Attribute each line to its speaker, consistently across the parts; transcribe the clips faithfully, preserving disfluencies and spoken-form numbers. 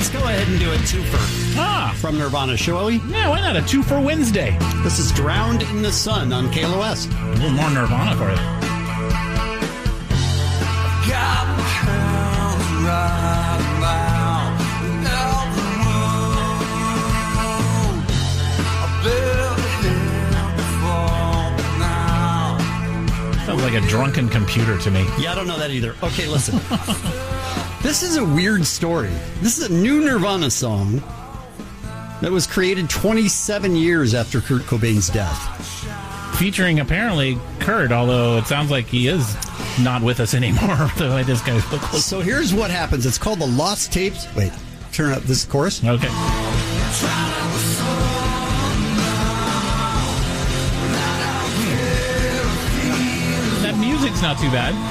Speaker 1: Let's go ahead and do a twofer
Speaker 2: Ah,
Speaker 1: from Nirvana, shall we?
Speaker 2: yeah, why not a two for Wednesday?
Speaker 1: This is Drowned in the Sun on K L O S.
Speaker 2: A little more Nirvana for you. Sounds like a drunken computer to me.
Speaker 1: Yeah, I don't know that either. Okay, listen. This is a weird story. This is a new Nirvana song that was created twenty-seven years after Kurt Cobain's death.
Speaker 2: Featuring apparently Kurt, although it sounds like he is not with us anymore. The way this guy's look.
Speaker 1: So here's what happens. It's called the Lost Tapes. Wait, turn up this chorus.
Speaker 2: Okay. That music's not too bad.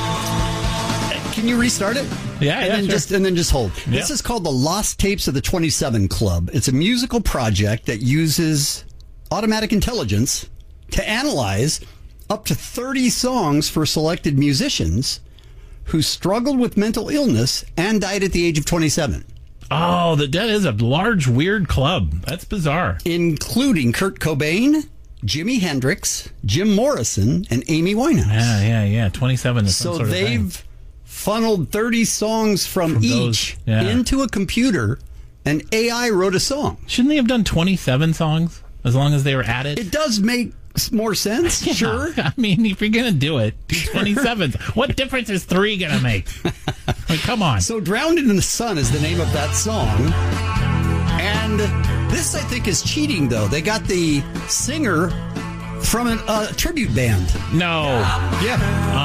Speaker 1: Can you restart it?
Speaker 2: Yeah,
Speaker 1: and
Speaker 2: yeah,
Speaker 1: then
Speaker 2: sure.
Speaker 1: just and then just hold.
Speaker 2: Yeah.
Speaker 1: This is called the Lost Tapes of the twenty-seven Club. It's a musical project that uses automatic intelligence to analyze up to thirty songs for selected musicians who struggled with mental illness and died at the age of twenty-seven,
Speaker 2: Oh, the that is a large, weird club. That's bizarre.
Speaker 1: including Kurt Cobain, Jimi Hendrix, Jim Morrison, and Amy Winehouse.
Speaker 2: Yeah, yeah, yeah. twenty-seven is some
Speaker 1: So
Speaker 2: sort of
Speaker 1: they've
Speaker 2: thing.
Speaker 1: funneled thirty songs from,
Speaker 2: From
Speaker 1: each
Speaker 2: those, yeah.
Speaker 1: into a computer, and A I wrote a song.
Speaker 2: Shouldn't they have done twenty-seven songs as long as they were at it?
Speaker 1: It does make s- more sense,
Speaker 2: Yeah.
Speaker 1: sure.
Speaker 2: I mean, if you're going to do it, do twenty-seven. What difference is three going to make? I mean, come on.
Speaker 1: So Drowned in the Sun is the name of that song. And this, I think, is cheating, though. They got the singer from a uh, tribute band.
Speaker 2: No.
Speaker 1: Yeah.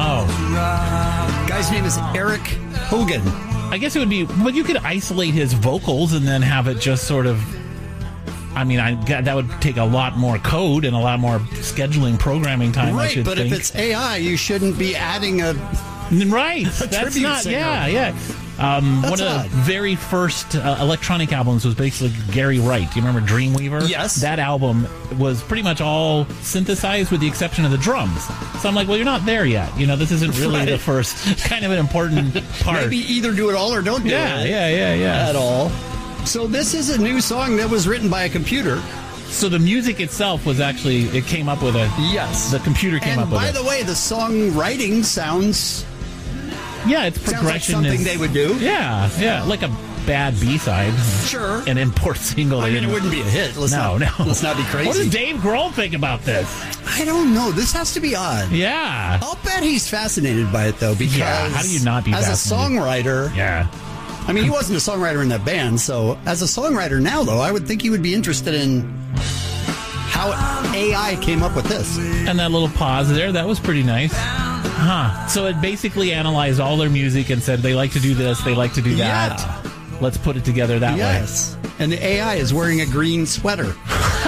Speaker 2: Oh.
Speaker 1: Guy's name is Eric Hogan.
Speaker 2: I guess it would be, but you could isolate his vocals and then have it just sort of. I mean, I that would take a lot more code and a lot more scheduling, programming time. I
Speaker 1: Right,
Speaker 2: should
Speaker 1: but
Speaker 2: think.
Speaker 1: if it's A I, you shouldn't be adding a...
Speaker 2: right, that's
Speaker 1: tribute
Speaker 2: not.
Speaker 1: singer.
Speaker 2: Yeah, yeah. Um,
Speaker 1: That's
Speaker 2: one of
Speaker 1: odd.
Speaker 2: the very first uh, electronic albums was basically Gary Wright. Do you remember Dreamweaver?
Speaker 1: Yes.
Speaker 2: That album was pretty much all synthesized with the exception of the drums. So I'm like, well, you're not there yet. You know, this isn't really
Speaker 1: Right.
Speaker 2: the first kind of an important part.
Speaker 1: Maybe either do it all or don't do
Speaker 2: Yeah,
Speaker 1: it
Speaker 2: yeah, yeah, yeah.
Speaker 1: at all. So this is a new song that was written by a computer.
Speaker 2: So the music itself was actually, it came up with a,
Speaker 1: Yes.
Speaker 2: the computer came
Speaker 1: And
Speaker 2: up with
Speaker 1: by
Speaker 2: it.
Speaker 1: the way, the songwriting sounds
Speaker 2: Yeah, it's
Speaker 1: sounds like
Speaker 2: progression.
Speaker 1: something
Speaker 2: is-
Speaker 1: they would do.
Speaker 2: Yeah, yeah, like a bad B-side.
Speaker 1: Sure.
Speaker 2: An import single.
Speaker 1: I
Speaker 2: they
Speaker 1: mean, it
Speaker 2: didn't-
Speaker 1: wouldn't be a hit. Let's
Speaker 2: No,
Speaker 1: not,
Speaker 2: no.
Speaker 1: Let's not be crazy.
Speaker 2: What does Dave Grohl think about this?
Speaker 1: I don't know. This has to be odd.
Speaker 2: Yeah.
Speaker 1: I'll bet he's fascinated by it, though, because
Speaker 2: Yeah, how do you not be
Speaker 1: as
Speaker 2: fascinated?
Speaker 1: a songwriter,
Speaker 2: Yeah.
Speaker 1: I mean, he wasn't a songwriter in that band, so as a songwriter now, though, I would think he would be interested in how A I came up with this.
Speaker 2: And that little pause there, that was pretty nice. Huh. So it basically analyzed all their music and said they like to do this, they like to do that.
Speaker 1: Yeah.
Speaker 2: Let's put it together that
Speaker 1: Yes. And the A I is wearing a green sweater.
Speaker 2: way.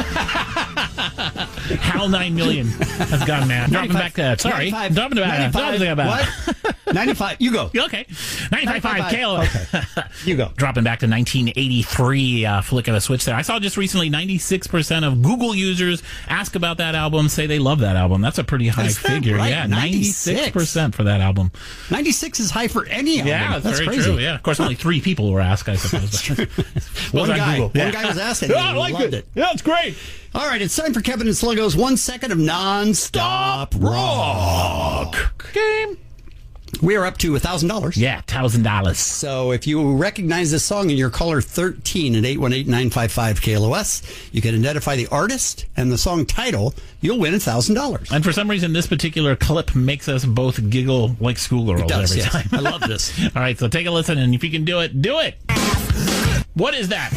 Speaker 2: Hal nine million has gone mad. Dropping back to, sorry.
Speaker 1: ninety-five,
Speaker 2: Dropping back
Speaker 1: ninety-five,
Speaker 2: dropping back.
Speaker 1: What? ninety-five. You go.
Speaker 2: Okay. ninety-five point five K L O.
Speaker 1: Okay. You go.
Speaker 2: Dropping back to nineteen eighty-three, uh, flick of a switch there. I saw just recently ninety-six percent of Google users ask about that album, say they love that album. That's a pretty high
Speaker 1: Is that
Speaker 2: figure.
Speaker 1: right?
Speaker 2: Yeah,
Speaker 1: ninety-six?
Speaker 2: ninety-six percent for that album.
Speaker 1: ninety-six is high for any album.
Speaker 2: Yeah,
Speaker 1: that's
Speaker 2: very
Speaker 1: crazy.
Speaker 2: true. Yeah, of course, only three people were asked, I suppose.
Speaker 1: One
Speaker 2: on
Speaker 1: guy.
Speaker 2: Google.
Speaker 1: One
Speaker 2: Yeah.
Speaker 1: guy was asked it.
Speaker 2: Yeah,
Speaker 1: and
Speaker 2: I
Speaker 1: he
Speaker 2: liked
Speaker 1: loved
Speaker 2: it.
Speaker 1: it.
Speaker 2: Yeah, it's great.
Speaker 1: All right, it's time for Kevin and Sluggo's one second of non-stop rock.
Speaker 2: Game.
Speaker 1: We are up to one thousand dollars.
Speaker 2: Yeah, one thousand dollars.
Speaker 1: So if you recognize this song and you're caller thirteen at eight one eight, nine five five, K L O S, you can identify the artist and the song title. You'll win one thousand dollars.
Speaker 2: And for some reason, this particular clip makes us both giggle like schoolgirls
Speaker 1: It does,
Speaker 2: every
Speaker 1: yes.
Speaker 2: time.
Speaker 1: I love this.
Speaker 2: All right, so take a listen, and if you can do it, do it. What is that?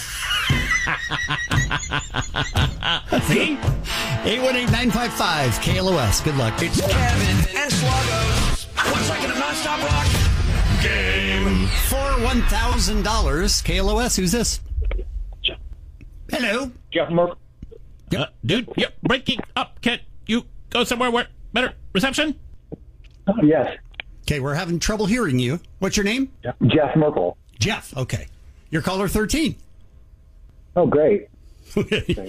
Speaker 2: See?
Speaker 1: eight one eight, nine five five, K L O S. Good luck.
Speaker 3: It's Kevin and Sluggo's one second of nonstop rock game.
Speaker 1: For one thousand dollars, K L O S. Who's this? Hello.
Speaker 4: Jeff Merkel.
Speaker 2: Uh, dude, you're breaking up. Can't you go somewhere where better reception?
Speaker 4: Yes,
Speaker 1: Okay, we're having trouble hearing you. What's your name?
Speaker 4: Jeff Merkel.
Speaker 1: Jeff. Okay. You're caller thirteen.
Speaker 4: Oh, great.
Speaker 1: All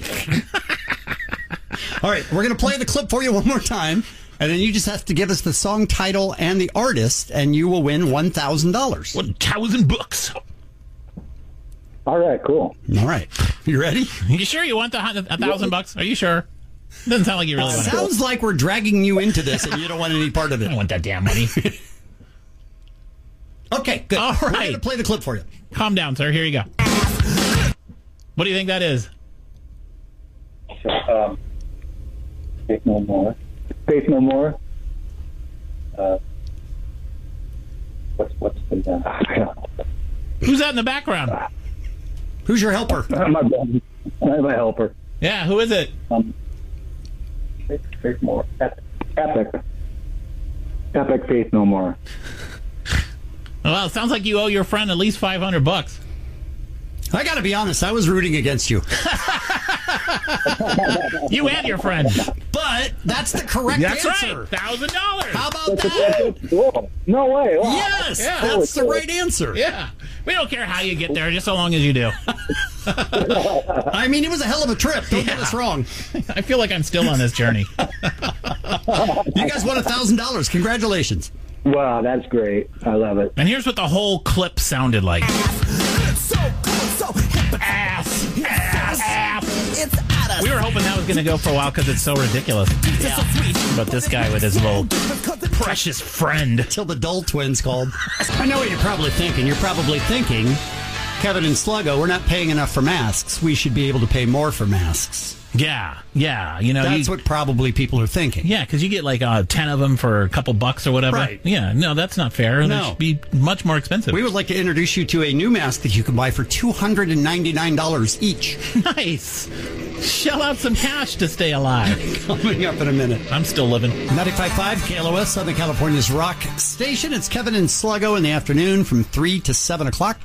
Speaker 1: right, we're going to play the clip for you one more time, and then you just have to give us the song title and the artist, and you will win one thousand dollars.
Speaker 2: One thousand bucks.
Speaker 4: All right, cool.
Speaker 1: All right. You ready?
Speaker 2: You sure you want the hun- a thousand bucks? Are you sure? Doesn't sound like you really want it.
Speaker 1: Sounds like we're dragging you into this and you don't want any part of
Speaker 2: I
Speaker 1: it.
Speaker 2: don't want that damn money.
Speaker 1: Okay, good.
Speaker 2: All
Speaker 1: We're
Speaker 2: right.
Speaker 1: going to play the clip for you.
Speaker 2: Calm down, sir. Here you go. What do you think that is?
Speaker 4: So, um, Faith No More. Faith No More. Uh, what's what's the? Uh,
Speaker 2: Who's that in the background?
Speaker 1: Who's your helper?
Speaker 4: I'm my buddy. I'm a helper.
Speaker 2: Yeah, who is it?
Speaker 4: Um, Faith, Faith More. Epic. Epic. Epic Faith No More.
Speaker 2: Well, it sounds like you owe your friend at least five hundred bucks.
Speaker 1: I got to be honest, I was rooting against you.
Speaker 2: You and your friend.
Speaker 1: But that's the correct
Speaker 2: That's
Speaker 1: answer.
Speaker 2: right. Thousand dollars.
Speaker 1: How about that?
Speaker 4: Cool. No way. Wow.
Speaker 1: Yes,
Speaker 2: Yeah.
Speaker 1: that's the right answer.
Speaker 2: Yeah. We don't care how you get there, just so long as you do.
Speaker 1: I mean, it was a hell of a trip. Don't get
Speaker 2: Yeah.
Speaker 1: us wrong.
Speaker 2: I feel like I'm still on this journey.
Speaker 1: You guys won a thousand dollars. Congratulations.
Speaker 4: Wow, that's great. I love it.
Speaker 2: And here's what the whole clip sounded like. Ass, ass, ass. We were hoping that was going to go for a while because it's so ridiculous. But this guy with his little precious friend.
Speaker 1: Till the Dull twins called. I know what you're probably thinking. You're probably thinking, Kevin and Sluggo, we're not paying enough for masks. We should be able to pay more for masks.
Speaker 2: Yeah, yeah. You know,
Speaker 1: That's
Speaker 2: you,
Speaker 1: what probably people are thinking.
Speaker 2: yeah, because you get like uh, ten of them for a couple bucks or whatever.
Speaker 1: Right.
Speaker 2: Yeah, no, that's not fair.
Speaker 1: No.
Speaker 2: It should be much more expensive.
Speaker 1: We would like to introduce you to a new mask that you can buy for two hundred ninety-nine dollars each.
Speaker 2: Nice. Shell out some cash to stay alive.
Speaker 1: Coming up in a minute.
Speaker 2: I'm still living.
Speaker 1: ninety-five point five K L O S, Southern California's rock station. It's Kevin and Sluggo in the afternoon from three to seven o'clock.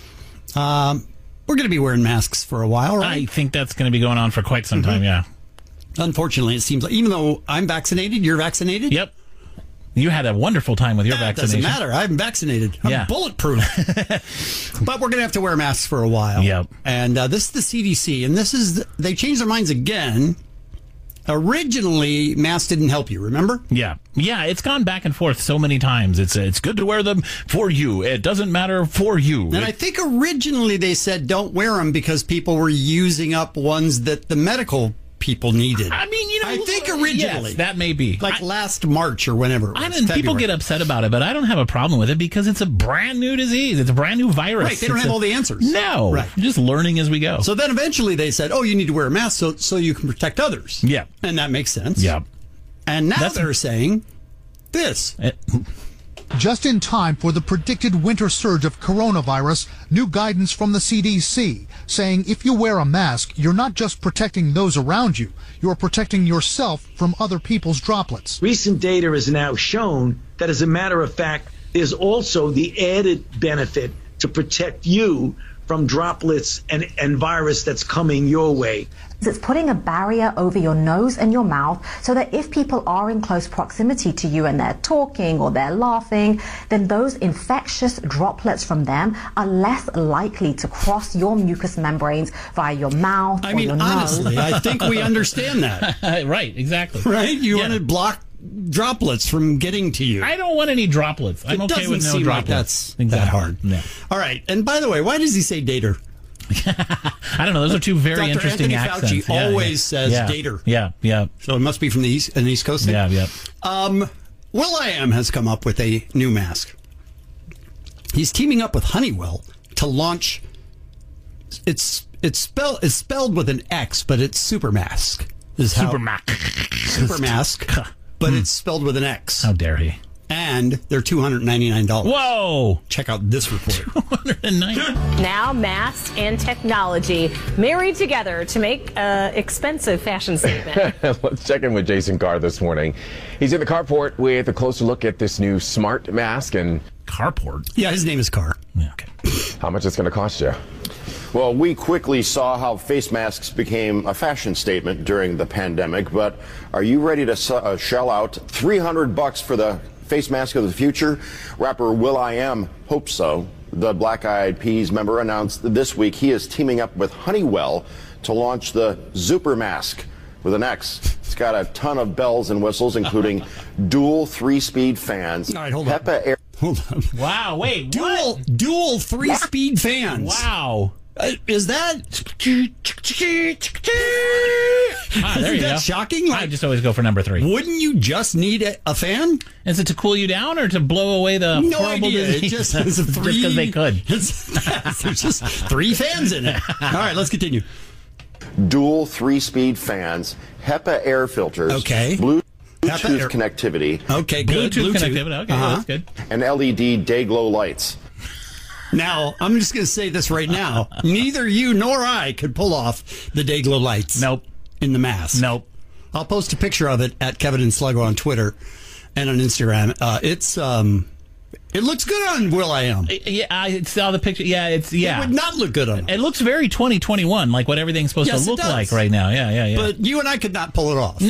Speaker 1: Um, we're going to be wearing masks for a while, right?
Speaker 2: I think that's going to be going on for quite some time, yeah.
Speaker 1: Unfortunately, it seems like even though I'm vaccinated, you're vaccinated?
Speaker 2: Yep. You had a wonderful time with your
Speaker 1: That
Speaker 2: vaccination.
Speaker 1: doesn't matter. I'm vaccinated. I'm
Speaker 2: Yeah.
Speaker 1: bulletproof. But we're going to have to wear masks for a while.
Speaker 2: Yep.
Speaker 1: And uh, this is the C D C, and this is, the, they changed their minds again. Originally, masks didn't help you, remember?
Speaker 2: Yeah. Yeah, it's gone back and forth so many times. It's it's good to wear them for you. It doesn't matter for you.
Speaker 1: And I think originally they said don't wear them because people were using up ones that the medical people needed.
Speaker 2: I mean, you know,
Speaker 1: I think originally.
Speaker 2: yes, that may be.
Speaker 1: Like
Speaker 2: I,
Speaker 1: last March or whenever it was.
Speaker 2: I mean, people
Speaker 1: February.
Speaker 2: get upset about it, but I don't have a problem with it because it's a brand new disease. It's a brand new virus.
Speaker 1: Right, they don't
Speaker 2: It's
Speaker 1: have
Speaker 2: a-
Speaker 1: all the answers.
Speaker 2: No.
Speaker 1: Right.
Speaker 2: Just learning as we go.
Speaker 1: So then eventually they said, oh, you need to wear a mask so, so you can protect others.
Speaker 2: Yeah.
Speaker 1: And that makes sense.
Speaker 2: Yeah.
Speaker 1: And now
Speaker 2: That's-
Speaker 1: they're saying this.
Speaker 2: It-
Speaker 5: Just in time for the predicted winter surge of coronavirus, new guidance from the C D C saying if you wear a mask, you're not just protecting those around you, you're protecting yourself from other people's droplets.
Speaker 6: Recent data has now shown that, as a matter of fact, there's also the added benefit to protect you from droplets and, and virus that's coming your way.
Speaker 7: It's putting a barrier over your nose and your mouth so that if people are in close proximity to you and they're talking or they're laughing, then those infectious droplets from them are less likely to cross your mucous membranes via your mouth
Speaker 1: I
Speaker 7: or
Speaker 1: mean,
Speaker 7: your
Speaker 1: honestly,
Speaker 7: nose.
Speaker 1: I think we understand that.
Speaker 2: right, exactly.
Speaker 1: Right? You
Speaker 2: Yeah.
Speaker 1: want to block droplets from getting to you.
Speaker 2: I don't want any droplets. I'm
Speaker 1: it
Speaker 2: okay
Speaker 1: doesn't
Speaker 2: with no
Speaker 1: seem
Speaker 2: droplets.
Speaker 1: like that's
Speaker 2: Exactly.
Speaker 1: that hard.
Speaker 2: Yeah.
Speaker 1: All right. And by the way, why does he say dater?
Speaker 2: I don't know. Those are two very
Speaker 1: Doctor
Speaker 2: interesting
Speaker 1: Anthony
Speaker 2: accents.
Speaker 1: Fauci
Speaker 2: Yeah,
Speaker 1: always
Speaker 2: yeah.
Speaker 1: says
Speaker 2: yeah.
Speaker 1: dater.
Speaker 2: Yeah, yeah,
Speaker 1: So it must be from the East, an East Coast thing.
Speaker 2: yeah, yeah.
Speaker 1: Um, Will.i.am has come up with a new mask. He's teaming up with Honeywell to launch. It's it's spelled it's spelled with an X, but it's Super Mask. Is how,
Speaker 2: Super Mac.
Speaker 1: Super Mask, but it's spelled with an X.
Speaker 2: How dare he?
Speaker 1: And they're two hundred ninety-nine dollars.
Speaker 2: Whoa!
Speaker 1: Check out this report.
Speaker 2: one hundred ninety.
Speaker 8: Now, masks and technology married together to make an expensive fashion statement.
Speaker 9: Let's check in with Jason Carr this morning. He's in the carport with a closer look at this new smart mask and
Speaker 2: Carport.
Speaker 1: Yeah, his name is Carr.
Speaker 2: Yeah, okay.
Speaker 9: how much it's going to cost you.
Speaker 10: Well, we quickly saw how face masks became a fashion statement during the pandemic, but are you ready to s- uh, shell out three hundred bucks for the face mask of the future? Rapper Will.i.am hopes so. The Black Eyed Peas member announced this week he is teaming up with Honeywell to launch the Super Mask with an X. It's got a ton of bells and whistles, including dual three-speed fans.
Speaker 1: All right, hold on.
Speaker 10: HEPA air-
Speaker 1: Hold on.
Speaker 2: Wow, wait,
Speaker 1: Dual
Speaker 2: what?
Speaker 1: dual three speed fans.
Speaker 2: Wow.
Speaker 1: Uh, is that
Speaker 2: Ah, there you
Speaker 1: Isn't that
Speaker 2: go.
Speaker 1: shocking?
Speaker 2: I just always go for number three.
Speaker 1: Wouldn't you just need a, a fan?
Speaker 2: Is it to cool you down or to blow away the
Speaker 1: No
Speaker 2: horrible
Speaker 1: idea. It
Speaker 2: disease?
Speaker 1: just has a three.
Speaker 2: because they could.
Speaker 1: It's, there's just three fans in it. All right, let's continue.
Speaker 10: Dual three-speed fans, HEPA air filters,
Speaker 1: Okay.
Speaker 10: Bluetooth
Speaker 1: HEPA air-
Speaker 10: connectivity,
Speaker 1: Okay, good.
Speaker 2: Bluetooth, connectivity. Okay,
Speaker 1: Uh-huh.
Speaker 2: that's good.
Speaker 10: and L E D day glow lights.
Speaker 1: Now, I'm just going to say this right now. Neither you nor I could pull off the day glow lights.
Speaker 2: Nope.
Speaker 1: In the mask.
Speaker 2: Nope.
Speaker 1: I'll post a picture of it at Kevin and Sluggo on Twitter and on Instagram. Uh, it's um, it looks good on Will.i.am.
Speaker 2: Yeah, I saw the picture. Yeah, it's yeah.
Speaker 1: It would not look good on him.
Speaker 2: It looks very twenty twenty-one, like what everything's supposed
Speaker 1: Yes,
Speaker 2: to
Speaker 1: it
Speaker 2: look
Speaker 1: does.
Speaker 2: like right now. Yeah, yeah, yeah.
Speaker 1: But you and I could not pull it off.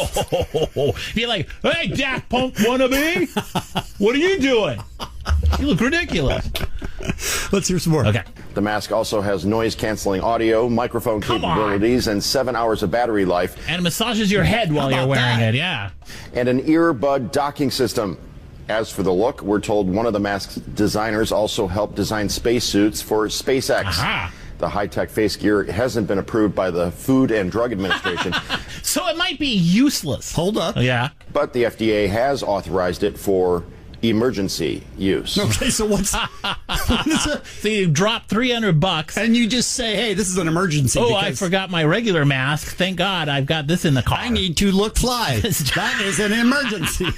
Speaker 2: No. Be like, hey, Daft Punk wannabe, what are you doing? You look ridiculous.
Speaker 1: Let's hear some more.
Speaker 2: Okay.
Speaker 10: The mask also has noise-canceling audio, microphone
Speaker 2: Come
Speaker 10: capabilities, and seven hours of battery life,
Speaker 2: And it massages your head while
Speaker 1: How
Speaker 2: you're
Speaker 1: about
Speaker 2: wearing
Speaker 1: that?
Speaker 2: it. Yeah.
Speaker 10: and an earbud docking system. As for the look, we're told one of the mask's designers also helped design spacesuits for SpaceX.
Speaker 2: Aha.
Speaker 10: The high-tech face gear hasn't been approved by the Food and Drug Administration,
Speaker 2: So it might be useless.
Speaker 1: Hold up.
Speaker 2: Yeah.
Speaker 10: but the F D A has authorized it for emergency use.
Speaker 1: Okay, so what's what is it?
Speaker 2: So you drop three hundred bucks.
Speaker 1: And you just say, hey, this is an emergency.
Speaker 2: Oh, I
Speaker 1: because
Speaker 2: forgot my regular mask. Thank God I've got this in the car.
Speaker 1: I need to look fly. That is an emergency.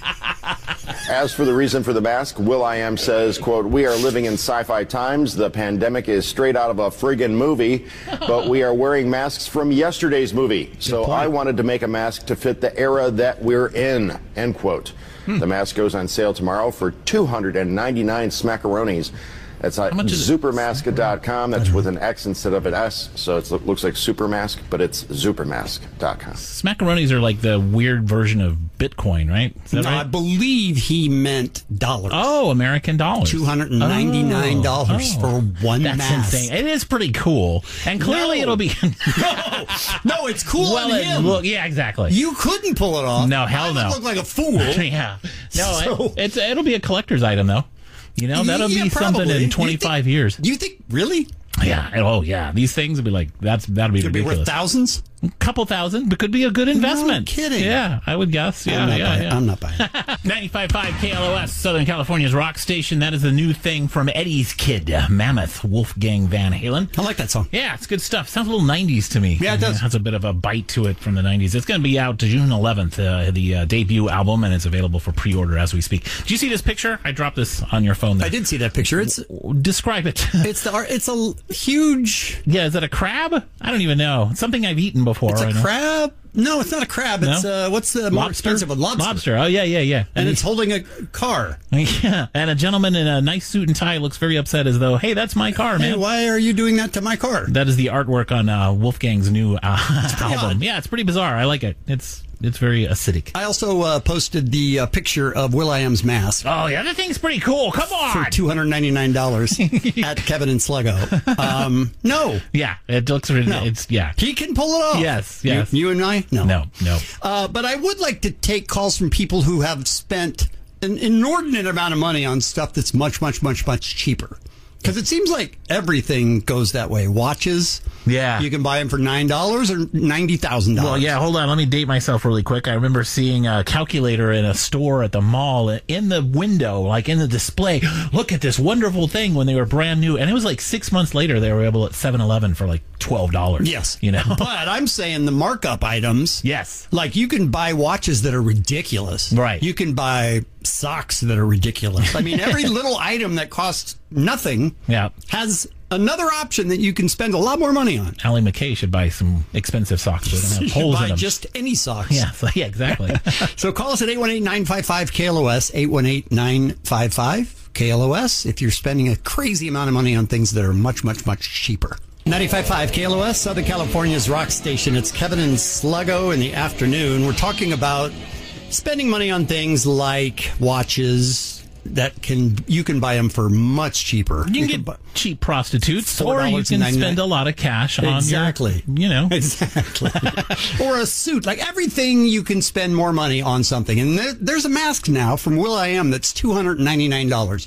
Speaker 10: As for the reason for the mask, Will.i.am says, quote, we are living in sci-fi times. The pandemic is straight out of a friggin' movie, but we are wearing masks from yesterday's movie. So
Speaker 1: point.
Speaker 10: I wanted to make a mask to fit the era that we're in, end quote. The mask goes on sale tomorrow for two hundred ninety-nine smackaronis. That's at
Speaker 2: much is it?
Speaker 10: Zupermask dot com. That's with an X instead of an S. So it looks like Supermask, but it's Zupermask dot com.
Speaker 2: Smackaronis are like the weird version of Bitcoin, right? Is that
Speaker 1: No, I
Speaker 2: right?
Speaker 1: believe he meant dollars.
Speaker 2: Oh, American dollars.
Speaker 1: two hundred ninety-nine dollars
Speaker 2: Oh,
Speaker 1: for one
Speaker 2: That's
Speaker 1: mask.
Speaker 2: insane. It is pretty cool. And clearly
Speaker 1: No.
Speaker 2: it'll be...
Speaker 1: No, no, it's cool
Speaker 2: well,
Speaker 1: on
Speaker 2: it
Speaker 1: him.
Speaker 2: look, yeah, exactly.
Speaker 1: You couldn't pull it off.
Speaker 2: No, hell
Speaker 1: I would
Speaker 2: no.
Speaker 1: look like a fool.
Speaker 2: yeah. No,
Speaker 1: So-
Speaker 2: it, it's it'll be a collector's item, though. You know, that'll
Speaker 1: Yeah,
Speaker 2: be something
Speaker 1: probably.
Speaker 2: in twenty-five years.
Speaker 1: Do you think, really?
Speaker 2: Yeah. Oh, yeah. These things will be like, that's that'll be
Speaker 1: Could be
Speaker 2: ridiculous.
Speaker 1: worth thousands?
Speaker 2: A couple thousand, but could be a good investment.
Speaker 1: kidding.
Speaker 2: Yeah, I would guess. Yeah,
Speaker 1: I'm not
Speaker 2: yeah,
Speaker 1: buying.
Speaker 2: yeah.
Speaker 1: I'm not buying.
Speaker 2: ninety-five point five K L O S, Southern California's rock station. That is the new thing from Eddie's Kid, Mammoth, Wolfgang Van Halen.
Speaker 1: I like that song.
Speaker 2: Yeah, it's good stuff. Sounds a little nineties to me.
Speaker 1: Yeah, it does.
Speaker 2: has a bit of a bite to it from the nineties. It's going to be out June eleventh, uh, the uh, debut album, and it's available for pre-order as we speak. Do you see this picture? I dropped this on your phone there.
Speaker 1: I did see that picture. It's
Speaker 2: Describe it.
Speaker 1: it's the it's a huge.
Speaker 2: Yeah, is that a crab? I don't even know. It's something I've eaten before.
Speaker 1: It's a
Speaker 2: I know.
Speaker 1: crab. No, it's not a crab. It's
Speaker 2: No?
Speaker 1: uh, what's the more
Speaker 2: Lobster?
Speaker 1: expensive one? Lobster.
Speaker 2: Lobster. Oh, yeah, yeah, yeah.
Speaker 1: And it's holding a car.
Speaker 2: Yeah, and a gentleman in a nice suit and tie looks very upset as though, hey, that's my car,
Speaker 1: Hey,
Speaker 2: man.
Speaker 1: why are you doing that to my car?
Speaker 2: That is the artwork on uh, Wolfgang's new uh,
Speaker 1: pretty
Speaker 2: album.
Speaker 1: odd.
Speaker 2: Yeah, it's pretty bizarre. I like it. It's it's very acidic.
Speaker 1: I also uh, posted the uh, picture of Will.i.am's mask
Speaker 2: Oh, yeah, that thing's pretty cool. Come on.
Speaker 1: for two hundred ninety-nine dollars at Kevin and Sluggo. Um, no,
Speaker 2: Yeah, it looks really,
Speaker 1: No.
Speaker 2: it's, yeah.
Speaker 1: he can pull it off.
Speaker 2: Yes,
Speaker 1: You-
Speaker 2: yes.
Speaker 1: You, and I? No.
Speaker 2: No, no.
Speaker 1: Uh, but I would like to take calls from people who have spent an inordinate amount of money on stuff that's much, much, much, much cheaper. Because it seems like everything goes that way. Watches,
Speaker 2: Yeah.
Speaker 1: you can buy them for nine dollars or ninety thousand dollars.
Speaker 2: Well, yeah, hold on. Let me date myself really quick. I remember seeing a calculator in a store at the mall in the window, like in the display. Look at this wonderful thing when they were brand new. And it was like six months later, they were able at seven eleven for like twelve dollars.
Speaker 1: Yes.
Speaker 2: You know?
Speaker 1: But I'm saying the markup items.
Speaker 2: Yes.
Speaker 1: Like you can buy watches that are ridiculous.
Speaker 2: Right.
Speaker 1: You can buy socks that are ridiculous. I mean, every little item that costs nothing
Speaker 2: Yeah.
Speaker 1: has another option that you can spend a lot more money on.
Speaker 2: Allie McKay should buy some expensive socks. They don't
Speaker 1: You
Speaker 2: have
Speaker 1: should
Speaker 2: holes in
Speaker 1: buy
Speaker 2: them.
Speaker 1: just any socks.
Speaker 2: Yeah, so, yeah, exactly.
Speaker 1: So call us at eight one eight, nine five five, K L O S, eight one eight, nine five five, K L O S, if you're spending a crazy amount of money on things that are much, much, much cheaper. ninety-five point five K L O S, Southern California's rock station. It's Kevin and Sluggo in the afternoon. We're talking about spending money on things like watches that can you can buy them for much cheaper.
Speaker 2: You can get cheap prostitutes, or you can spend a lot of cash on
Speaker 1: Exactly.
Speaker 2: your, you know.
Speaker 1: Exactly. Or a suit. Like everything, you can spend more money on something. And there, there's a mask now from Will.i.am that's two hundred ninety-nine dollars.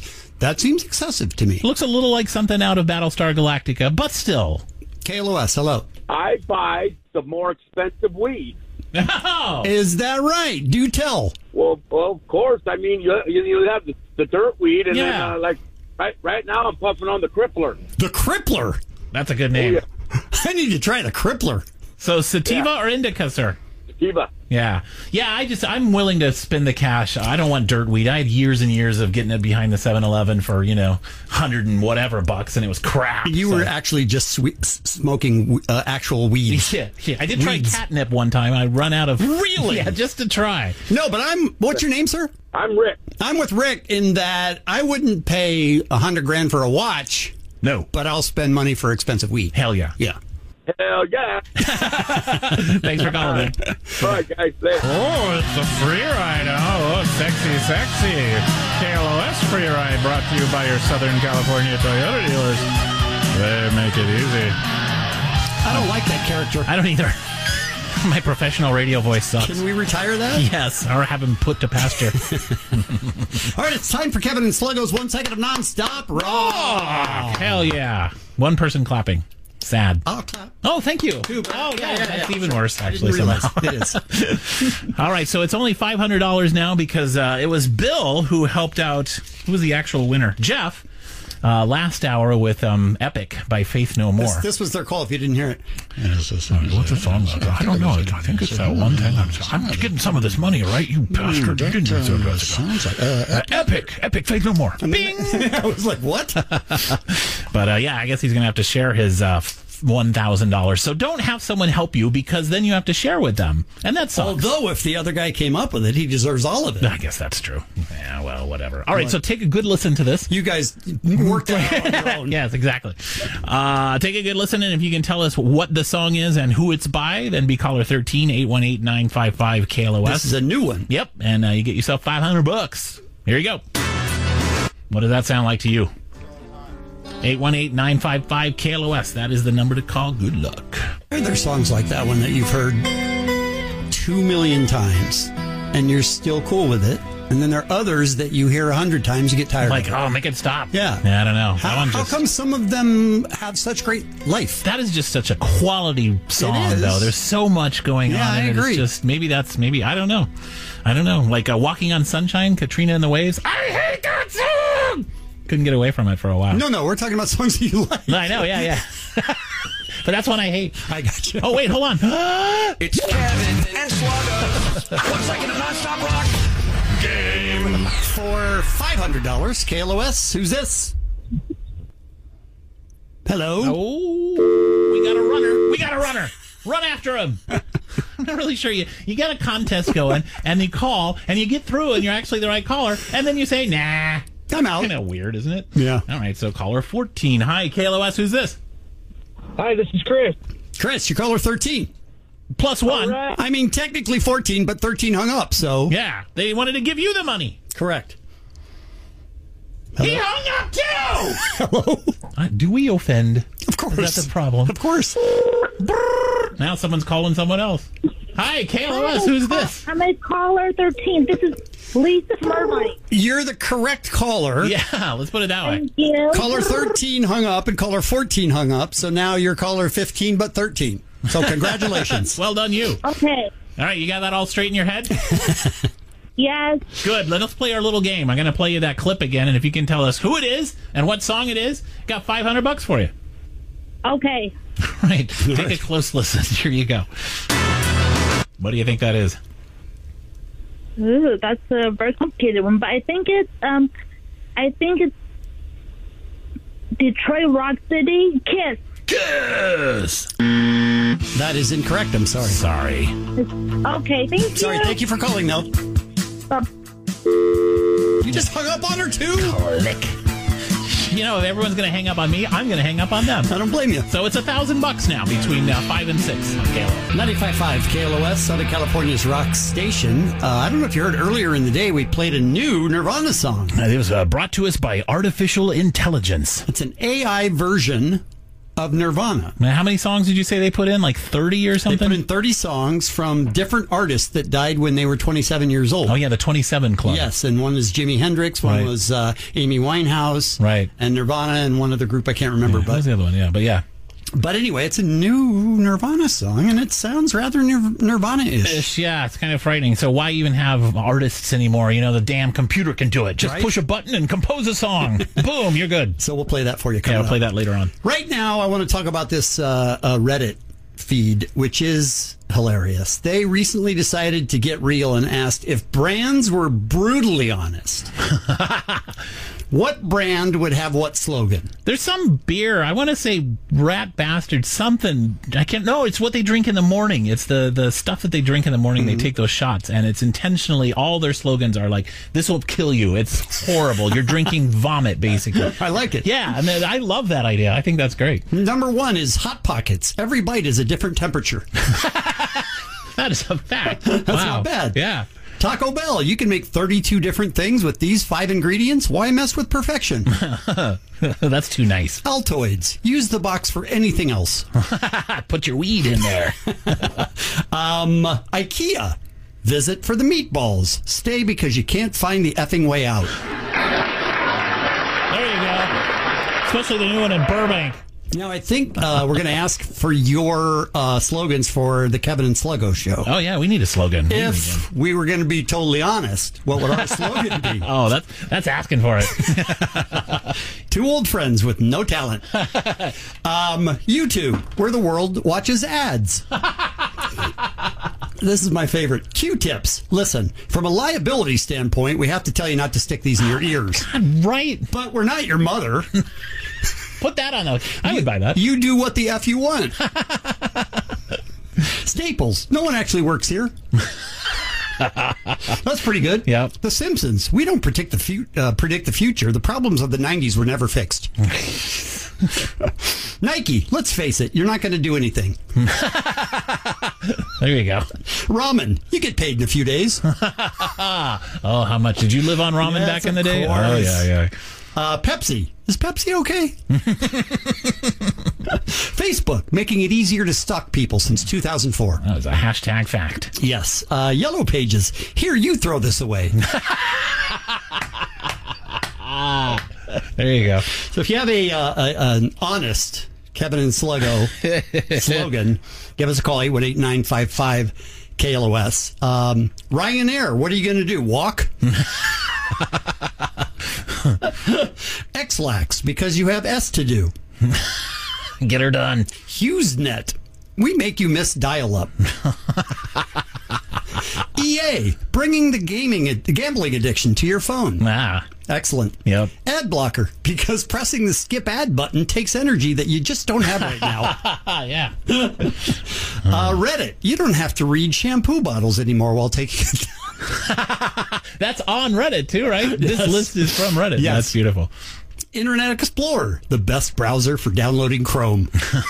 Speaker 1: That seems excessive to me.
Speaker 2: Looks a little like something out of Battlestar Galactica, but still.
Speaker 1: K L O S, hello.
Speaker 11: I buy the more expensive weed.
Speaker 2: Oh.
Speaker 1: Is that right? Do tell.
Speaker 11: Well, well, of course. I mean, you you, you have the, the dirt weed, and
Speaker 2: Yeah.
Speaker 11: then uh, like right right now, I'm puffing on the Crippler.
Speaker 1: The Crippler.
Speaker 2: That's a good name.
Speaker 11: Oh,
Speaker 1: I need to try the Crippler.
Speaker 2: So sativa
Speaker 11: Yeah.
Speaker 2: or indica, sir?
Speaker 11: Sativa.
Speaker 2: Yeah. Yeah, I just, I'm willing to spend the cash. I don't want dirt weed. I had years and years of getting it behind the seven eleven for, you know, hundred and whatever bucks, and it was crap.
Speaker 1: You
Speaker 2: so.
Speaker 1: were actually just sweet, s- smoking uh, actual weed.
Speaker 2: Yeah, yeah. I did try
Speaker 1: Weeds.
Speaker 2: catnip one time. I run out of.
Speaker 1: Really?
Speaker 2: Yeah, just to try.
Speaker 1: No, but I'm. What's your name, sir?
Speaker 11: I'm Rick.
Speaker 1: I'm with Rick in that I wouldn't pay a hundred grand for a watch.
Speaker 2: No.
Speaker 1: But I'll spend money for expensive weed.
Speaker 2: Hell yeah.
Speaker 1: Yeah.
Speaker 11: Hell yeah.
Speaker 2: Thanks for calling, man.
Speaker 11: All right, guys. Thanks.
Speaker 2: Oh, it's a free ride. Oh, sexy, sexy. K L O S free ride brought to you by your Southern California Toyota dealers. They make it easy.
Speaker 1: I don't like that character.
Speaker 2: I don't either. My professional radio voice sucks.
Speaker 1: Can we retire that?
Speaker 2: Yes, or have him put to pasture.
Speaker 1: All right, it's time for Kevin and Sluggo's one second of nonstop raw.
Speaker 2: Oh, hell yeah. One person clapping. Sad.
Speaker 1: I'll clap.
Speaker 2: Oh, thank you.
Speaker 1: Too bad.
Speaker 2: Oh, yeah,
Speaker 1: Yeah, yeah,
Speaker 2: that's
Speaker 1: yeah.
Speaker 2: even worse,
Speaker 1: I
Speaker 2: actually.
Speaker 1: didn't realize
Speaker 2: somehow.
Speaker 1: it is.
Speaker 2: All right, so it's only five hundred dollars now because uh, it was Bill who helped out. Who was the actual winner? Jeff. Uh, last hour with um, Epic by Faith No More.
Speaker 1: This, this was their call if you didn't hear it.
Speaker 2: What's the song? I don't know. I think it's that one thing. I'm, I'm getting some of this money, right? You bastard. You didn't do it.
Speaker 1: Sounds like uh,
Speaker 2: Uh, Epic. Epic Faith No More. Bing!
Speaker 1: I was like, what?
Speaker 2: But uh, yeah, I guess he's going to have to share his uh, one thousand dollars. So don't have someone help you because then you have to share with them. And that sucks.
Speaker 1: Although if the other guy came up with it, he deserves all of it.
Speaker 2: I guess that's true. Yeah, well, whatever. All right, so take a good listen to this.
Speaker 1: You guys worked it out on your own.
Speaker 2: Yes, exactly. Uh, take a good listen, and if you can tell us what the song is and who it's by, then be caller thirteen, eight one eight, nine five five, K L O S.
Speaker 1: This is a new one.
Speaker 2: Yep, and uh, you get yourself five hundred bucks. Here you go. What does that sound like to you? eight one eight, nine five five, K L O S. That is the number to call. Good luck.
Speaker 1: Are there songs like that one that you've heard two million times and you're still cool with it? And then there are others that you hear a hundred times, you get tired
Speaker 2: Like,
Speaker 1: of it.
Speaker 2: oh, make it stop.
Speaker 1: Yeah.
Speaker 2: Yeah, I don't know. That
Speaker 1: How,
Speaker 2: one
Speaker 1: how
Speaker 2: just-
Speaker 1: come some of them have such great life?
Speaker 2: That is just such a quality song,
Speaker 1: is.
Speaker 2: though. There's so much going
Speaker 1: Yeah,
Speaker 2: on.
Speaker 1: I
Speaker 2: and
Speaker 1: agree.
Speaker 2: It's just maybe that's maybe I don't know. I don't know. Like uh, Walking on Sunshine, Katrina and the Waves. I hate that song. Couldn't get away from it for a while.
Speaker 1: No, no, we're talking about songs that you like.
Speaker 2: I know. Yeah, yeah. But that's one I hate.
Speaker 1: I got you.
Speaker 2: Oh wait, hold on.
Speaker 3: It's Kevin and Sluggo. One second of nonstop rock. Game.
Speaker 1: For five hundred dollars, K L O S, who's this? Hello?
Speaker 2: Oh, we got a runner. We got a runner. Run after him. I'm not really sure. You you got a contest going, and you call, and you get through, and you're actually the right caller, and then you say, nah.
Speaker 1: I'm out.
Speaker 2: Kind of weird, isn't it?
Speaker 1: Yeah.
Speaker 2: All right, so caller fourteen. Hi, K L O S. Who's this?
Speaker 11: Hi, this is Chris.
Speaker 1: Chris, you're caller thirteen.
Speaker 2: Plus one.
Speaker 11: right.
Speaker 1: I mean, technically fourteen, but thirteen hung up, so.
Speaker 2: Yeah, they wanted to give you the money.
Speaker 1: Correct.
Speaker 2: He hung up too.
Speaker 1: Hello?
Speaker 2: Uh, do we offend?
Speaker 1: Of course.
Speaker 2: Is that the problem?
Speaker 1: Of course.
Speaker 2: Now someone's calling someone else. Hi, K L O S. Who's this?
Speaker 12: I'm a caller thirteen. This is Lisa from Irvine.
Speaker 1: You're the correct caller.
Speaker 2: Yeah, let's put it that way.
Speaker 12: Thank you.
Speaker 1: Caller thirteen hung up and caller fourteen hung up, so now you're caller fifteen but thirteen. So congratulations.
Speaker 2: Well done, you.
Speaker 12: Okay.
Speaker 2: All right, you got that all straight in your head?
Speaker 12: Yes.
Speaker 2: Good. Let us play our little game. I'm going to play you that clip again, and if you can tell us who it is and what song it is, got five hundred bucks for you.
Speaker 12: Okay.
Speaker 2: All right. Take a close listen. Here you go. What do you think that is?
Speaker 12: Ooh, that's a very complicated one, but I think it's um, I think it's Detroit Rock City. Kiss.
Speaker 2: Kiss.
Speaker 1: That is incorrect. I'm sorry.
Speaker 2: Sorry.
Speaker 12: Okay. Thank you.
Speaker 1: Sorry. Thank you for calling, though.
Speaker 12: Uh,
Speaker 1: You just hung up on her, too?
Speaker 2: Click. You know, if everyone's going to hang up on me, I'm going to hang up on them.
Speaker 1: I don't blame you.
Speaker 2: So it's a thousand bucks now between uh, five and six. Okay.
Speaker 1: ninety-five point five K L O S, Southern California's rock station. Uh, I don't know if you heard earlier in the day, we played a new Nirvana song.
Speaker 2: Uh, it was uh, brought to us by Artificial Intelligence.
Speaker 1: It's an A I version of Nirvana.
Speaker 2: Now, how many songs did you say they put in? Like thirty or something?
Speaker 1: They put in thirty songs from different artists that died when they were twenty-seven years old.
Speaker 2: Oh, yeah, the twenty-seven Club.
Speaker 1: Yes, and one is Jimi Hendrix, one
Speaker 2: Right.
Speaker 1: was uh, Amy Winehouse,
Speaker 2: right,
Speaker 1: and Nirvana, and one other group I can't remember.
Speaker 2: Yeah,
Speaker 1: but
Speaker 2: who's the other one? Yeah, but yeah.
Speaker 1: But anyway, it's a new Nirvana song, and it sounds rather nir- Nirvana-ish.
Speaker 2: Ish, yeah, it's kind of frightening. So why even have artists anymore? You know, the damn computer can do it. Just
Speaker 1: Right?
Speaker 2: push a button and compose a song. Boom, you're good.
Speaker 1: So we'll play that for you.
Speaker 2: Yeah, we'll
Speaker 1: up.
Speaker 2: play that later on.
Speaker 1: Right now, I want to talk about this uh, uh, Reddit feed, which is hilarious. They recently decided to get real and asked if brands were brutally honest. What brand would have what slogan?
Speaker 2: There's some beer. I want to say Rat Bastard something. I can't. No, it's what they drink in the morning. It's the the stuff that they drink in the morning. Mm-hmm. They take those shots, and it's intentionally. All their slogans are like, "This will kill you." It's horrible. You're drinking vomit, basically.
Speaker 1: I like it.
Speaker 2: Yeah, and then I love that idea. I think that's great.
Speaker 1: Number one is Hot Pockets. Every bite is a different temperature.
Speaker 2: That is a fact.
Speaker 1: That's
Speaker 2: Wow.
Speaker 1: not bad.
Speaker 2: Yeah.
Speaker 1: Taco Bell, you can make thirty-two different things with these five ingredients. Why mess with perfection?
Speaker 2: That's too nice.
Speaker 1: Altoids, use the box for anything else.
Speaker 2: Put your weed in there.
Speaker 1: um, IKEA, visit for the meatballs. Stay because you can't find the effing way out.
Speaker 2: There you go. Especially the new one in Burbank.
Speaker 1: Now, I think uh, we're going to ask for your uh, slogans for the Kevin and Sluggo show.
Speaker 2: Oh, yeah, we need a slogan. We
Speaker 1: If we were going to be totally honest, what would our slogan be?
Speaker 2: Oh, that's, that's asking for it.
Speaker 1: Two old friends with no talent. Um, YouTube, where the world watches ads. This is my favorite. Q-tips. Listen, from a liability standpoint, we have to tell you not to stick these in your ears.
Speaker 2: God, right.
Speaker 1: But we're not your mother.
Speaker 2: Put that on the... I would buy that.
Speaker 1: You do what the F you want. Staples. No one actually works here. That's pretty good.
Speaker 2: Yeah.
Speaker 1: The Simpsons. We don't predict the, fu- uh, predict the future. The problems of the nineties were never fixed. Nike. Let's face it. You're not going to do anything.
Speaker 2: There you go.
Speaker 1: Ramen. You get paid in a few days.
Speaker 2: Oh, how much? Did you live on ramen
Speaker 1: Yes,
Speaker 2: back in the
Speaker 1: of
Speaker 2: day?
Speaker 1: course.
Speaker 2: Oh, yeah, yeah.
Speaker 1: Uh, Pepsi. Is Pepsi okay? Facebook, making it easier to stalk people since two thousand four.
Speaker 2: That was a hashtag fact.
Speaker 1: Yes. Uh, Yellow Pages. Here, you throw this away.
Speaker 2: There you go.
Speaker 1: So if you have a, uh, a an honest Kevin and Sluggo slogan, give us a call, eight one eight, nine five five, K L O S. Um, Ryanair, what are you going to do? Walk? X-Lax, because you have S to do.
Speaker 2: Get her done.
Speaker 1: HughesNet, we make you miss dial-up. E A, bringing the gaming, the gambling addiction to your phone.
Speaker 2: Ah.
Speaker 1: Excellent.
Speaker 2: Yep.
Speaker 1: Ad blocker, because pressing the skip ad button takes energy that you just don't have right now.
Speaker 2: Yeah.
Speaker 1: uh, Reddit, you don't have to read shampoo bottles anymore while taking it.
Speaker 2: That's on Reddit too, right? This
Speaker 1: Yes.
Speaker 2: list is from Reddit.
Speaker 1: Yes.
Speaker 2: That's beautiful.
Speaker 1: Internet Explorer, the best browser for downloading Chrome.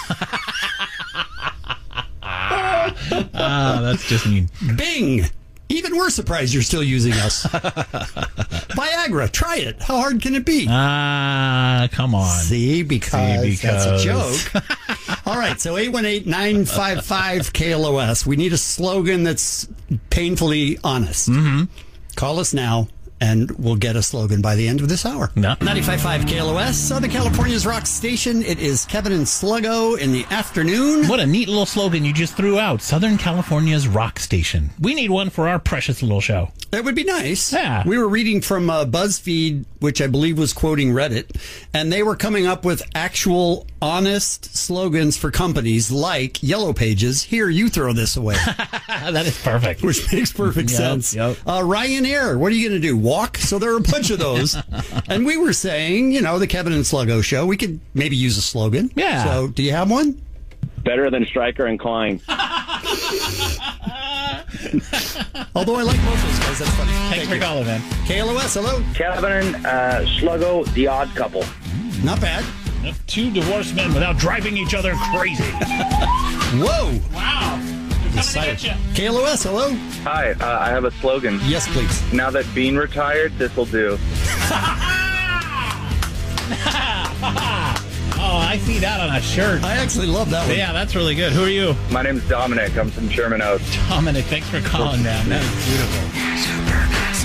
Speaker 2: Ah, that's just mean.
Speaker 1: Bing, even we're surprised you're still using us. Viagra, try it. How hard can it be?
Speaker 2: Ah, come on.
Speaker 1: See, because,
Speaker 2: See, because.
Speaker 1: that's a joke. All right, so eight one eight, nine five five, K L O S. We need a slogan that's painfully honest.
Speaker 2: Mm-hmm.
Speaker 1: Call us now, and we'll get a slogan by the end of this hour.
Speaker 2: No.
Speaker 1: ninety-five point five K L O S, Southern California's rock station. It is Kevin and Sluggo in the afternoon.
Speaker 2: What a neat little slogan you just threw out. Southern California's rock station. We need one for our precious little show.
Speaker 1: That would be nice.
Speaker 2: Yeah.
Speaker 1: We were reading from uh, BuzzFeed, which I believe was quoting Reddit, and they were coming up with actual honest slogans for companies like Yellow Pages. Here, you throw this away.
Speaker 2: That is perfect.
Speaker 1: Which makes perfect
Speaker 2: Yep,
Speaker 1: sense.
Speaker 2: yep.
Speaker 1: Uh, Ryanair, what are you going to do? Walk? So there are a bunch of those. And we were saying, you know, the Kevin and Sluggo show, we could maybe use a slogan.
Speaker 2: Yeah.
Speaker 1: So do you have one?
Speaker 11: Better than Stryker and Klein.
Speaker 1: Although I like both those guys. That's funny.
Speaker 2: Thanks
Speaker 1: Thank
Speaker 2: for
Speaker 1: you.
Speaker 2: calling, man.
Speaker 1: K L O S, hello.
Speaker 11: Kevin, uh, Sluggo, The Odd Couple.
Speaker 1: Not bad.
Speaker 2: Two divorced men without driving each other crazy.
Speaker 1: Whoa.
Speaker 2: Wow. Coming to get you.
Speaker 1: K L O S, hello.
Speaker 13: Hi, uh, I have a slogan.
Speaker 1: Yes, please.
Speaker 13: Now that Bean retired, this will do.
Speaker 2: Oh, I I see that on a shirt.
Speaker 1: I actually love that one.
Speaker 2: Yeah, that's really good. Who are you?
Speaker 13: My name's Dominic. I'm from Sherman Oaks.
Speaker 2: Dominic, thanks for calling, man. That is beautiful.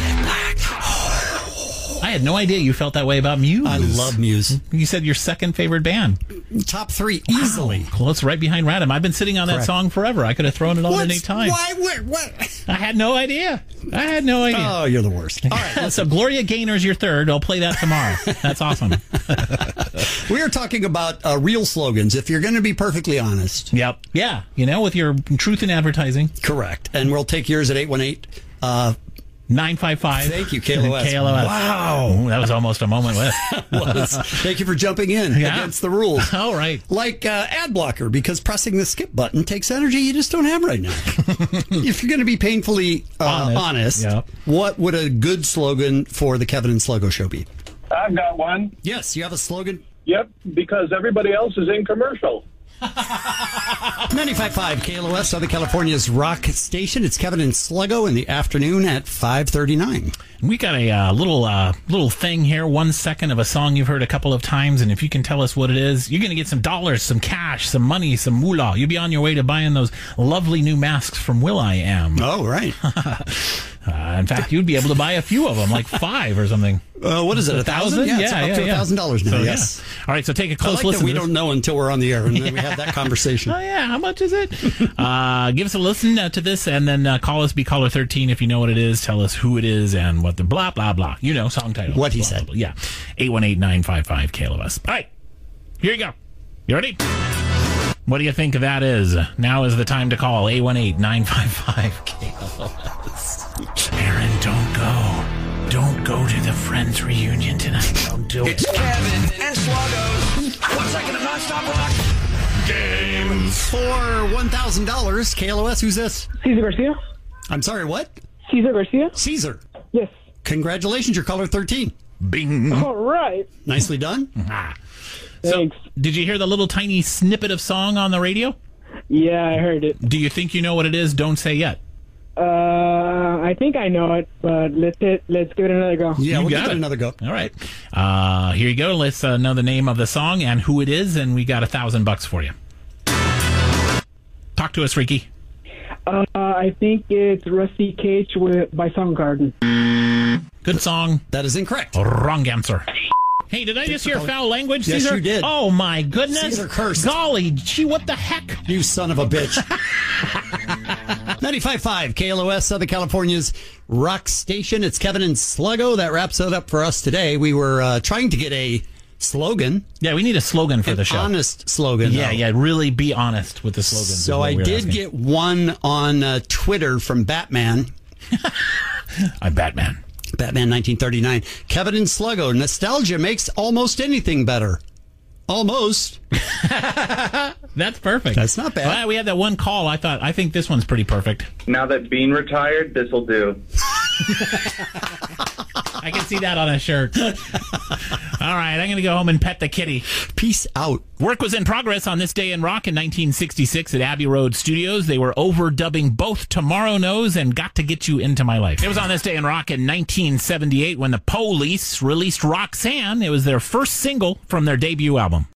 Speaker 2: I had no idea you felt that way about Muse.
Speaker 1: I love Muse.
Speaker 2: You said your second favorite band.
Speaker 1: Top three, easily.
Speaker 2: Wow. Close, right behind Radham. I've been sitting on
Speaker 1: Correct.
Speaker 2: that song forever. I could have thrown it on
Speaker 1: What's,
Speaker 2: at any time.
Speaker 1: Why? What? what?
Speaker 2: I had no idea. I had no idea.
Speaker 1: Oh, you're the worst. All right.
Speaker 2: So Gloria Gaynor's your third. I'll play that tomorrow. That's awesome.
Speaker 1: We are talking about uh, real slogans. If you're going to be perfectly honest.
Speaker 2: Yep. Yeah. You know, with your truth in advertising.
Speaker 1: Correct. And we'll take yours at eight one eight. Uh,
Speaker 2: nine five five.
Speaker 1: Thank you, K L O S.
Speaker 2: K L O S.
Speaker 1: Wow.
Speaker 2: That was almost a moment with.
Speaker 1: was. Thank you for jumping in
Speaker 2: Yeah.
Speaker 1: against the rules.
Speaker 2: All right.
Speaker 1: Like uh, ad blocker, because pressing the skip button takes energy you just don't have right now. If you're going to be painfully uh, honest,
Speaker 2: Honest. Yep.
Speaker 1: what would a good slogan for the Kevin and Sluggo show be?
Speaker 11: I've got one.
Speaker 1: Yes, you have a slogan?
Speaker 11: Yep, because everybody else is in commercial.
Speaker 1: ninety-five point five K L O S, Southern California's rock station. It's Kevin and Sluggo in the afternoon at five thirty-nine.
Speaker 2: We got a uh, little uh, little thing here, one second of a song you've heard a couple of times, and if you can tell us what it is, you're going to get some dollars, some cash, some money, some moolah. You'll be on your way to buying those lovely new masks from Will.i.am.
Speaker 1: Oh, right.
Speaker 2: uh, in fact, you'd be able to buy a few of them, like five or something.
Speaker 1: Uh, what is it, a thousand? Yeah, it's
Speaker 2: yeah,
Speaker 1: up
Speaker 2: yeah,
Speaker 1: to a
Speaker 2: yeah.
Speaker 1: thousand dollars now,
Speaker 2: So,
Speaker 1: yes.
Speaker 2: Yeah. All right, so take a
Speaker 1: I
Speaker 2: close
Speaker 1: like
Speaker 2: listen
Speaker 1: that we
Speaker 2: to this.
Speaker 1: don't know until we're on the air, and then we have that conversation.
Speaker 2: Oh, yeah, how much is it? uh, give us a listen uh, to this, and then uh, call us, be caller thirteen if you know what it is. Tell us who it is and what the blah, blah, blah. You know, song title.
Speaker 1: What he
Speaker 2: blah,
Speaker 1: said.
Speaker 2: Blah, blah. Yeah, eight one eight, nine five five, K L O S. All right, here you go. You ready? What do you think that is? Now is the time to call, eight one eight, nine five five, K L O S. Aaron, don't go. Don't go to the Friends reunion tonight. Don't do it.
Speaker 3: It's Kevin and Sluggo. One second of nonstop rock. Game.
Speaker 1: For one thousand dollars, K L O S, who's this?
Speaker 14: Cesar Garcia.
Speaker 1: I'm sorry, what?
Speaker 14: Cesar Garcia.
Speaker 1: Caesar.
Speaker 14: Yes.
Speaker 1: Congratulations, you're caller thirteen.
Speaker 2: Bing.
Speaker 14: All right.
Speaker 1: Nicely done.
Speaker 2: Ah. So, did you hear the little tiny snippet of song on the radio?
Speaker 14: Yeah, I heard it.
Speaker 2: Do you think you know what it is? Don't say yet.
Speaker 14: Uh, I think I know it, but let's it, let's give it another go.
Speaker 1: Yeah,
Speaker 2: You
Speaker 1: we'll
Speaker 2: got
Speaker 1: give it
Speaker 2: it.
Speaker 1: another go.
Speaker 2: All right. Uh, here you go. Let's uh, know the name of the song and who it is, and we got a thousand bucks for you. Talk to us, Ricky.
Speaker 14: Uh, I think it's Rusty Cage with by Soundgarden.
Speaker 2: Good song.
Speaker 1: That is incorrect.
Speaker 2: Wrong answer. Hey, did I just hear foul language,
Speaker 1: Yes,
Speaker 2: Caesar?
Speaker 1: you did.
Speaker 2: Oh, my goodness.
Speaker 1: Caesar cursed.
Speaker 2: Golly, gee, what the heck?
Speaker 1: You son of a bitch. ninety-five point five K L O S, Southern California's rock station. It's Kevin and Sluggo. That wraps it up for us today. We were uh, trying to get a slogan.
Speaker 2: Yeah, we need a slogan for
Speaker 1: An
Speaker 2: the show.
Speaker 1: honest slogan.
Speaker 2: Yeah,
Speaker 1: though.
Speaker 2: yeah, really be honest with the slogans. is
Speaker 1: So
Speaker 2: what
Speaker 1: I
Speaker 2: we were
Speaker 1: did
Speaker 2: asking.
Speaker 1: get one on uh, Twitter from Batman.
Speaker 2: I'm Batman.
Speaker 1: Batman nineteen thirty-nine. Kevin and Sluggo. Nostalgia makes almost anything better. Almost.
Speaker 2: That's perfect.
Speaker 1: That's not bad.
Speaker 2: Well, we had that one call. I thought, I think this one's pretty perfect.
Speaker 13: Now that Bean retired, this'll do.
Speaker 2: I can see that on a shirt. All right, I'm going to go home and pet the kitty.
Speaker 1: Peace out.
Speaker 2: Work was in progress on This Day in Rock in nineteen sixty-six at Abbey Road Studios. They were overdubbing both Tomorrow Knows and Got to Get You Into My Life. It was on This Day in Rock in nineteen seventy-eight when the Police released Roxanne. It was their first single from their debut album.